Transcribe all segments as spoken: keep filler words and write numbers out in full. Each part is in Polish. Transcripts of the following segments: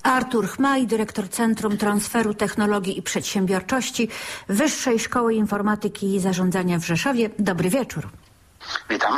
Artur Chmaj, dyrektor Centrum Transferu Technologii i Przedsiębiorczości Wyższej Szkoły Informatyki i Zarządzania w Rzeszowie. Dobry wieczór. Witam.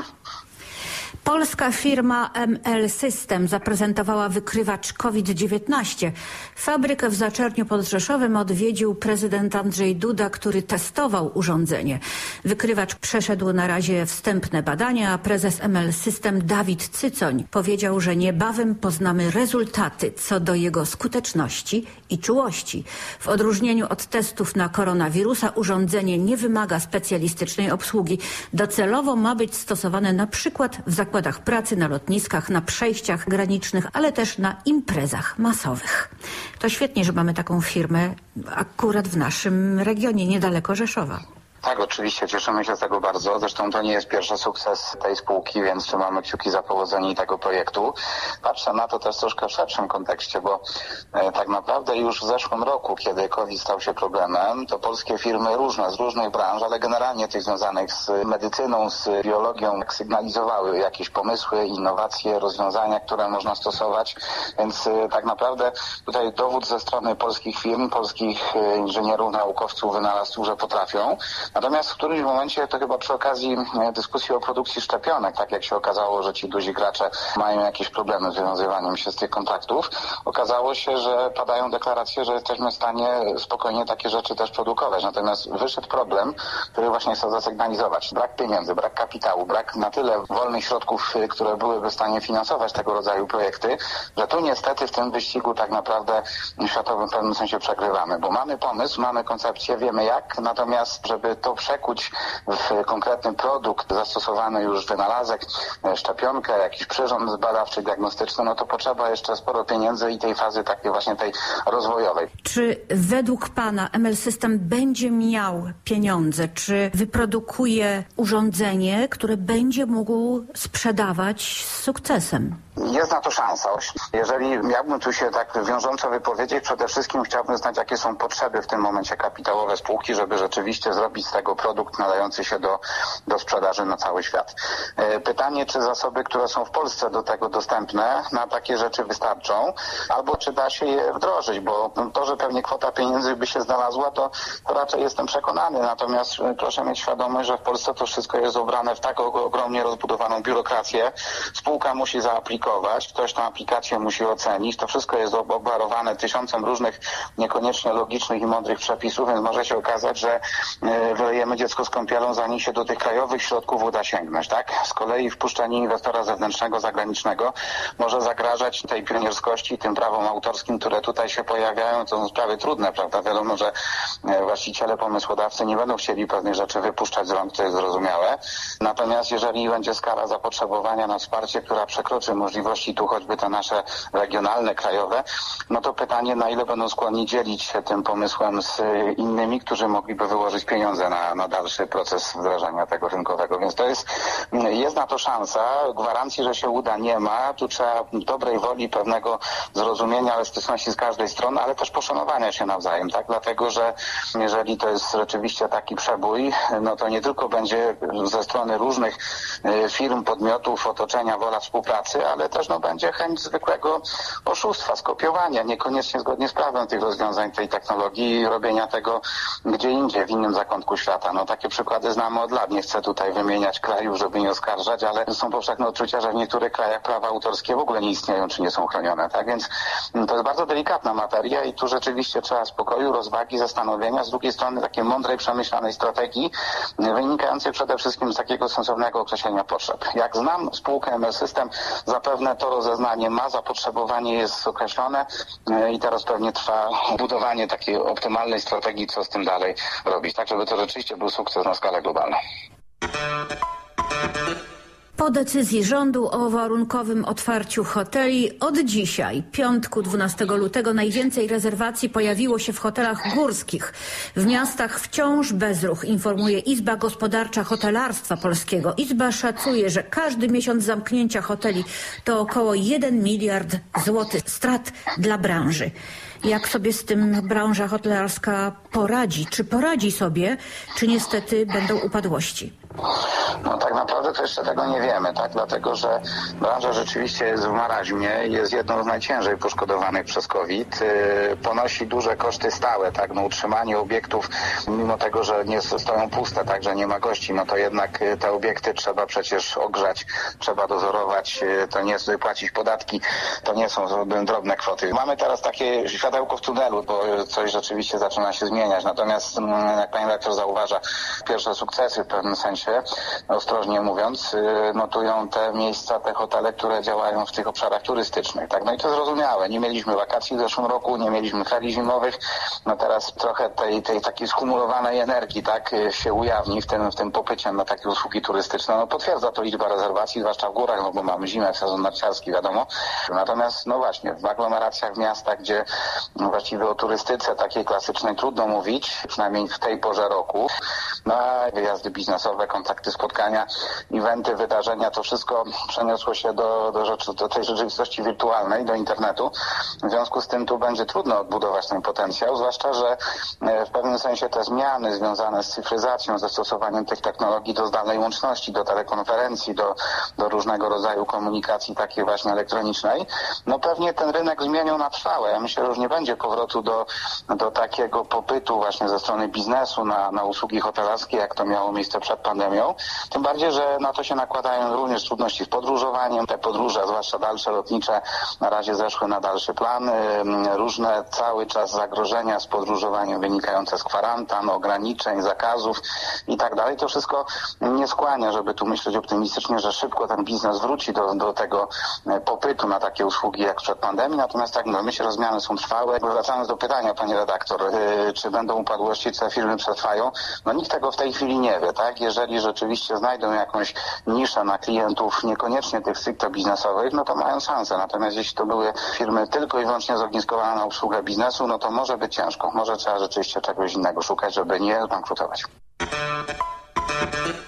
Polska firma M L System zaprezentowała wykrywacz COVID dziewiętnaście. Fabrykę w Zaczerniu pod Rzeszowem odwiedził prezydent Andrzej Duda, który testował urządzenie. Wykrywacz przeszedł na razie wstępne badania, a prezes M L System Dawid Cycoń powiedział, że niebawem poznamy rezultaty co do jego skuteczności i czułości. W odróżnieniu od testów na koronawirusa urządzenie nie wymaga specjalistycznej obsługi. Docelowo ma być stosowane na przykład w zakładach pracy, na lotniskach, na przejściach granicznych, ale też na imprezach masowych. To świetnie, że mamy taką firmę akurat w naszym regionie, niedaleko Rzeszowa. Tak, oczywiście, cieszymy się z tego bardzo. Zresztą to nie jest pierwszy sukces tej spółki, więc trzymamy kciuki za powodzenie tego projektu. Patrzę na to też troszkę w szerszym kontekście, bo e, tak naprawdę już w zeszłym roku, kiedy COVID stał się problemem, to polskie firmy różne, z różnych branż, ale generalnie tych związanych z medycyną, z biologią, sygnalizowały jakieś pomysły, innowacje, rozwiązania, które można stosować. Więc e, tak naprawdę tutaj dowód ze strony polskich firm, polskich e, inżynierów, naukowców, wynalazców, że potrafią. Natomiast w którymś momencie, to chyba przy okazji dyskusji o produkcji szczepionek, tak jak się okazało, że ci duzi gracze mają jakieś problemy z wywiązywaniem się z tych kontraktów, okazało się, że padają deklaracje, że jesteśmy w stanie spokojnie takie rzeczy też produkować. Natomiast wyszedł problem, który właśnie chcę zasygnalizować. Brak pieniędzy, brak kapitału, brak na tyle wolnych środków, które byłyby w stanie finansować tego rodzaju projekty, że tu niestety w tym wyścigu tak naprawdę światowym w pewnym sensie przegrywamy, bo mamy pomysł, mamy koncepcję, wiemy jak, natomiast żeby to przekuć w konkretny produkt, zastosowany już wynalazek, szczepionkę, jakiś przyrząd badawczy, diagnostyczny, no to potrzeba jeszcze sporo pieniędzy i tej fazy takiej właśnie tej rozwojowej. Czy według Pana M L System będzie miał pieniądze? Czy wyprodukuje urządzenie, które będzie mógł sprzedawać z sukcesem? Jest na to szansa. Jeżeli miałbym tu się tak wiążąco wypowiedzieć, przede wszystkim chciałbym znać, jakie są potrzeby w tym momencie kapitałowe spółki, żeby rzeczywiście zrobić z tego produkt nadający się do, do sprzedaży na cały świat. Pytanie, czy zasoby, które są w Polsce do tego dostępne, na takie rzeczy wystarczą, albo czy da się je wdrożyć, bo to, że pewnie kwota pieniędzy by się znalazła, to, to raczej jestem przekonany. Natomiast proszę mieć świadomość, że w Polsce to wszystko jest ubrane w tak ogromnie rozbudowaną biurokrację. Spółka musi zaaplikować, ktoś tę aplikację musi ocenić. To wszystko jest obwarowane tysiącem różnych, niekoniecznie logicznych i mądrych przepisów, więc może się okazać, że wylejemy dziecko z kąpielą, zanim się do tych krajowych środków uda sięgnąć, tak? Z kolei wpuszczenie inwestora zewnętrznego, zagranicznego może zagrażać tej pionierskości, tym prawom autorskim, które tutaj się pojawiają. To są sprawy trudne, prawda? Wiadomo, że właściciele, pomysłodawcy nie będą chcieli pewnych rzeczy wypuszczać z rąk, to jest zrozumiałe. Natomiast jeżeli będzie skala zapotrzebowania na wsparcie, która przekroczy możliwości tu choćby te nasze regionalne, krajowe, no to pytanie, na ile będą skłonni dzielić się tym pomysłem z innymi, którzy mogliby wyłożyć pieniądze na, na dalszy proces wdrażania tego rynkowego. Więc to jest, jest na to szansa. Gwarancji, że się uda, nie ma. Tu trzeba dobrej woli, pewnego zrozumienia, elastyczności z każdej strony, ale też poszanowania się nawzajem, tak? Dlatego, że jeżeli to jest rzeczywiście taki przebój, no to nie tylko będzie ze strony różnych firm, podmiotów, otoczenia wola współpracy, ale też no, będzie chęć zwykłego oszustwa, skopiowania, niekoniecznie zgodnie z prawem tych rozwiązań, tej technologii i robienia tego gdzie indziej, w innym zakątku świata. No takie przykłady znamy od lat. Nie chcę tutaj wymieniać krajów, żeby nie oskarżać, ale są powszechne odczucia, że w niektórych krajach prawa autorskie w ogóle nie istnieją, czy nie są chronione. Tak więc to jest bardzo delikatna materia i tu rzeczywiście trzeba spokoju, rozwagi, zastanowienia, z drugiej strony takiej mądrej, przemyślanej strategii, wynikającej przede wszystkim z takiego sensownego określenia potrzeb. Jak znam spółkę M L System, zapewne to rozeznanie ma, zapotrzebowanie jest określone i teraz pewnie trwa budowanie takiej optymalnej strategii, co z tym dalej robić, tak żeby to rzeczywiście był sukces na skalę globalną. Po decyzji rządu o warunkowym otwarciu hoteli od dzisiaj, piątku dwunastego lutego, najwięcej rezerwacji pojawiło się w hotelach górskich. W miastach wciąż bezruch, informuje Izba Gospodarcza Hotelarstwa Polskiego. Izba szacuje, że każdy miesiąc zamknięcia hoteli to około jeden miliard złotych strat dla branży. Jak sobie z tym branża hotelarska poradzi? Czy poradzi sobie, czy niestety będą upadłości? No tak naprawdę to jeszcze tego nie wiemy, tak? Dlatego, że branża rzeczywiście jest w marazmie, jest jedną z najciężej poszkodowanych przez COVID. Yy, ponosi duże koszty stałe, tak? No utrzymanie obiektów, mimo tego, że nie stoją puste, tak? Że nie ma gości, no to jednak te obiekty trzeba przecież ogrzać, trzeba dozorować, yy, to nie jest płacić podatki, to nie są drobne kwoty. Mamy teraz takie światełko w tunelu, bo coś rzeczywiście zaczyna się zmieniać. Natomiast, jak pani redaktor zauważa, pierwsze sukcesy w pewnym sensie, ostrożnie mówiąc, notują te miejsca, te hotele, które działają w tych obszarach turystycznych. Tak? No i to zrozumiałe. Nie mieliśmy wakacji w zeszłym roku, nie mieliśmy ferii zimowych. No teraz trochę tej, tej takiej skumulowanej energii, tak, się ujawni w tym, w tym popycie na takie usługi turystyczne. No potwierdza to liczba rezerwacji, zwłaszcza w górach, no bo mamy zimę, sezon narciarski, wiadomo. Natomiast, no właśnie, w aglomeracjach, w miastach, gdzie no właściwie o turystyce takiej klasycznej trudno mówić, przynajmniej w tej porze roku, na wyjazdy biznesowe, kontakty, spotkania, eventy, wydarzenia, to wszystko przeniosło się do, do, rzeczy, do tej rzeczywistości wirtualnej, do internetu. W związku z tym tu będzie trudno odbudować ten potencjał, zwłaszcza, że w pewnym sensie te zmiany związane z cyfryzacją, ze stosowaniem tych technologii do zdalnej łączności, do telekonferencji, do, do różnego rodzaju komunikacji takiej właśnie elektronicznej, no pewnie ten rynek zmienią na trwałe. Ja myślę, że już nie będzie powrotu do, do takiego popytu właśnie ze strony biznesu na, na usługi hotelarskie, jak to miało miejsce przed pandemią. Tym bardziej, że na to się nakładają również trudności z podróżowaniem. Te podróże, zwłaszcza dalsze lotnicze, na razie zeszły na dalszy plan. Różne cały czas zagrożenia z podróżowaniem wynikające z kwarantan, ograniczeń, zakazów i tak dalej. To wszystko nie skłania, żeby tu myśleć optymistycznie, że szybko ten biznes wróci do, do tego popytu na takie usługi jak przed pandemii. Natomiast tak, no, myślę, że zmiany są trwałe. Wracając do pytania, pani redaktor, yy, czy będą upadłości, czy te firmy przetrwają? No nikt tego w tej chwili nie wie, tak? Jeżeli rzeczywiście znajdą jakąś niszę na klientów, niekoniecznie tych stricte biznesowych, no to mają szansę. Natomiast jeśli to były firmy tylko i wyłącznie zorganizowane na obsługę biznesu, no to może być ciężko. Może trzeba rzeczywiście czegoś innego szukać, żeby nie zbankrutować.